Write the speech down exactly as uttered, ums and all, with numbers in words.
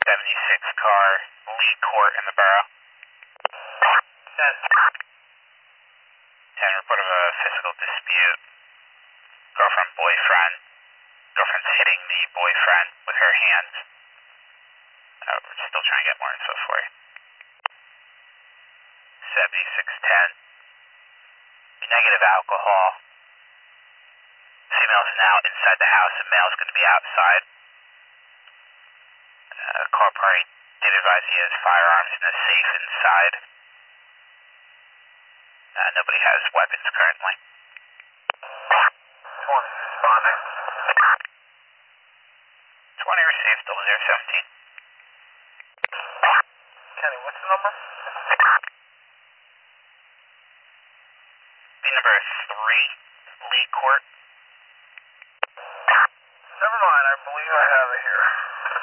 seventy-six car, Lee Court in the borough. ten. ten, report of a physical dispute. Girlfriend, boyfriend. Girlfriend's hitting the boyfriend with her hands. Uh, we're still trying to get more info for you. seventy-six ten. Negative alcohol. Female's now inside the house and male's going to be outside. Uh, car party did advise he has firearms in a safe inside. Uh, nobody has weapons currently. twenty responding. twenty received, double zero seventeen. Kenny, what's the number? Be number three, Lee Court. Never mind, I believe I have it here.